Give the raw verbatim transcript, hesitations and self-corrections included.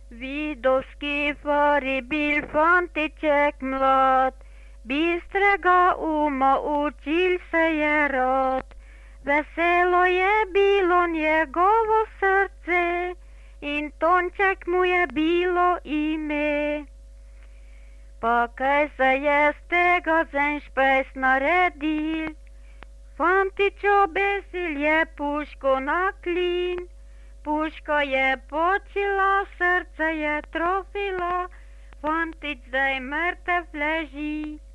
Vidovský fary byl fantiček mlad, bystrega uma učil se je rad. Veselo je bilo njegovo srce in Tonček mu je bilo ime. Pa kaj se je z tega zen špejs naredil, fantič obesil je puško na klin. Puška je počila, srce je trofila, fantič zdaj mrtev leži.